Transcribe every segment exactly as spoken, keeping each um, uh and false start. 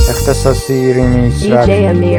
اختصاصی ریمیکس رپ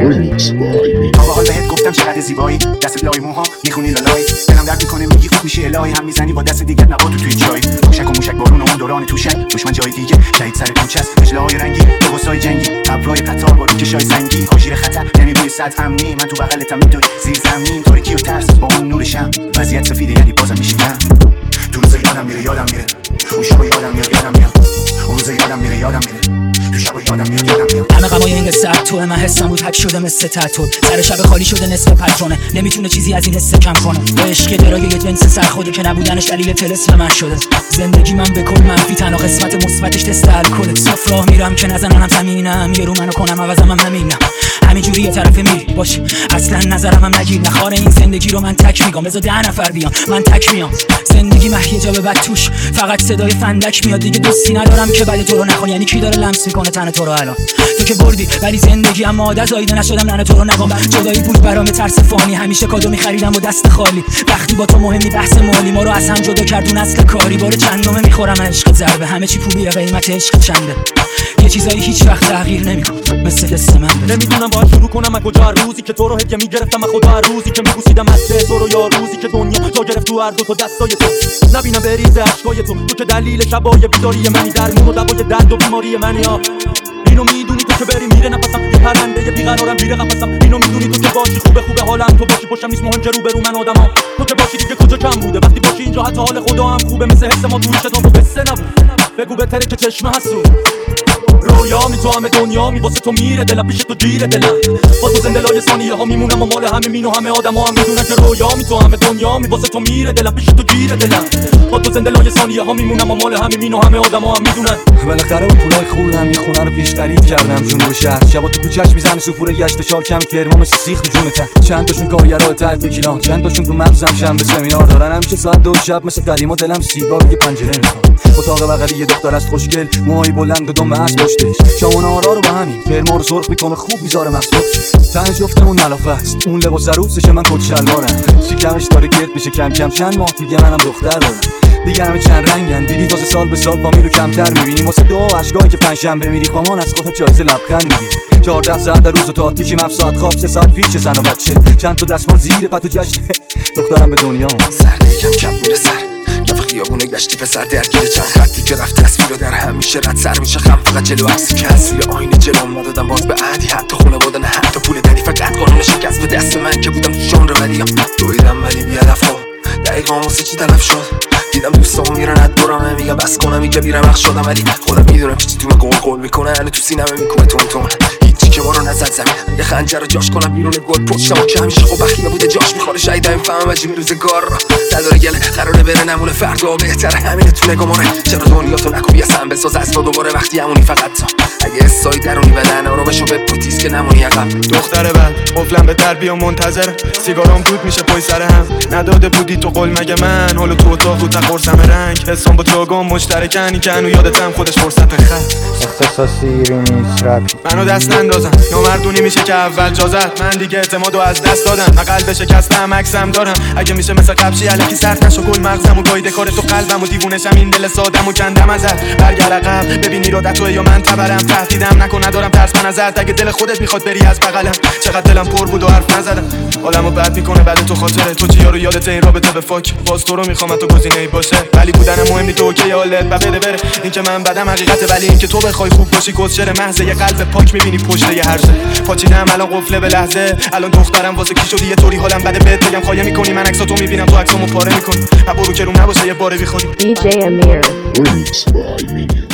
بابا حال بهت گفتم چقدر زیبایی، دست لای موها میخونی لالایی، دلم درد میکنه میگی خوب میشی الهی، هم میزنی با دست دیگه نبات توی چای، موشک و موشک بارون اون دوران توشک، دشمن جای دیگه شهید سر کوچه است، مجله‌های رنگی لباسای جنگی، ابرای قطار با روکشای سنگی، آژیر خطر یعنی روی سطح امنی، من تو بغلتم میدوی زیر زمین تاریکی و ترس با اون نور شم، وضعیت سفیده یعنی بازم میشینم، تو روز یادم میره یادم میره، اون شب یادم میاد یادم میاد، اون روز یادم میره یادم میره، تو شب یادم میاد یادم میاد. همه غمای این قصه تو من حسم بود حک شده مثل تتو، سر شب خالی شده نصف پترونه، نمیتونه چیزی از این حسه کم کنه، عشق درای یه جنس سر خوده که نبودنش دلیل طلسم من شده، زندگی من به کل منفی تنها قسمت مثبتش تست الکل، صف راه میرم که نزننم زمینم، یه رو منو کنم عوضم هم همینم، همینجوری یه طرف میری باش اصلا نظرم هم نگیر، نخوار این زندگی رو من تک میگم، بذار ده نفر بیان من تک میام، زندگی محیه جا به بد توش فقط صدای فندک میاد، دیگه دوستی ندارم که بعد تو رو نخون، یعنی کی داره لمس میکنه تن تو رو الان، تو که بردی ولی زندگی اما عادت زایده نشدم ننه تو رو نگم، جدایی بود برام ترس فانی، همیشه کادو میخریدم و دست خالی، وقتی با تو مهمی بحث مالی، ما رو از هم جدا کرد اون اصل کاری، بار چندمه میخورم عشق ضربه، همه چی پولیه قیمت عشق چنده، یه چیزایی هیچ وقت تغییر نمیکنه مثل دست من، نمیدونم باید شروع کنم از کجا، روزی که تو رو هدیه میگرفتم از خدا، روزی که میبوسیدم از تو رو، یا روزی که دنیا تو گرفت تو هر دو تا دستای تو، نبینم بریزه اشکای تو، تو که دلیل شبای بیداری منی، درمون و دوای درد و بیماری منی، ها اینو میدونی تو که بری میره نفسم، یه پرنده یه بیقرارم بیره قفسم، اینو میدونی تو که باشی خوبه خوبه حالم، تو باشی پشتم نیست مهم که رو برو من آدمام، تو که باشی دیگه کجا کم بوده، وقتی باشی اینجا حتی حال خدا هم خوبه، مثل حس ما توی شدام و قصه نبود، بگو بهتره که چشمه حسود، رویا می تو همه دنیا می واسه تو میره دلم، پیش تو گیره دلم، با تو زنده لای ثانیه ها میمونم و مال همه مین و همه آدم ها هم میدونن که رویا می تو همه دنیا می واسه تو میره دلم، پیش تو گیره دلم، با تو زنده لای ثانیه ها میمونم و مال همه مین و همه آدم ها هم میدونن. بالاخره اون پولای خوردم یه خونه رو پیش خرید کردم جنوب شهر، شبا تو کوچه‌اش میزنه سوپور گشت شال کم کرما مثل سیخ تو جونت، چند تاشون کارگرای تحت کیلان، چند تاشون تو مغزم شنبه سمینار دارن، همیشه ساعت دو شب مثل قدیما دلم سیگار روی پنجره میخوام، اتاق بغلی یه دختر است خوشگل، موهای بلند و دم از پشتش، شامون آرا رو با همین فرما رو سرخ میکنه خوب میذاره مقصود، تن جفتمون ملافه است، اون لباس عروسش من کت شلوارم، شکمش داره گرد میشه کم کم، چند ماه دیگه منم دختر دارم، دیگه همه چند رنگن، دیدی تازه سال به سال فامیل رو کمتر میبینی، واسه دو اشکایی که پنجشنبه میری خوامان از خودت جایزه لبخند میگیری، چهارده ساعت در روز و تا تیشیم هفت ساعت خواب، سه ساعت پیش زن و بچه، چند تا دستمال زیر پتو جشن دخترم به دنیا سرده یکم کم میره سر کف خیابونه گشتی پسر درگیر چند خطی که رفت تصویر در هم میشه رد سر میشه خم، فقط جلو عکسی که هست روی آینه جلوم ندادم باز به عهدی، حتی خونه بودن حتی پول دری، فقط قانون شکست به دست من که بودم تو شان رو ودیم دویدم ولی بیادف ها دقیقا واسه چی تلف شد، دیدم دوستام میرن از دورمه میگم بس کنم اینجا بیرم اخ شدم، ولی خودم میدونم که چی تو من قول قول میکنه، هنو تو سینمه میکنه تون تون، هیچی که ما رو نزد زمین، یه خنجر رو جاش کنم بیرون گل پشتم که همیشه خوب بخیه بوده جاش میخوره، شاید این فهم عجیبی روزگار را نداره گله قراره بره نمونه، فردا بهتره همینه تو نگامونه، چرا دنیا تو نکوبی اصلا بساز از تو دوباره وقتی همونی فقط تا اگه حسای درونی بدن آرامشو بپوتیز که نمونی عقب، دختر بد قفلم به در بیا منتظر، سیگارام دود میشه پای سر هم، نداده بودی تو قول مگه من، حالا تو اتاق رو تقرصم رنگ، حسام با تو گام مشترکن که هنو یادتم خودش فرصت خط، اختصاصی ریمیکس رپ منو دست نندازم نامردونی میشه که اول جازت، من دیگه اعتمادو از دست دادم، من قلب شکستم عکسم دارم، اگه میشه مثل قبشی الکی سرد نشو گل مغزم و گایده کار تو قلبم و دیوونشم این دل سادم و کندم ازت، برگرد عقب ببین ایرادت توه یا من تبرم، تهدیدم نکن ندارم ترس من ازت، اگه دل خودت میخواد بری از بغلم، چقدر دلم پر بود و حرف نزدم، حالمو بد میکنه بعد تو خاطره تو چی یارو یادت این رابطه به فاک، باز تو رو میخوام تو گزینه‌ای باشه، ولی بودن مهم نی تو اوکی حالت و بده بره، این که من بدم حقیقته، ولی این که تو بخوای خوب باشی کسچر محض، یه قلب پاک میبینی پشت یه هرزه، پاچیدم الان قفله به لحظه، الان دخترم واسه کی شدی یه طوری حالم بده بهت بگم خواهی میکنی، من عکساتو میبینم تو عکسامو پاره میکنی، برو که روم نباشه یه باره بیخوری. دی جی Amir Remix by Minion.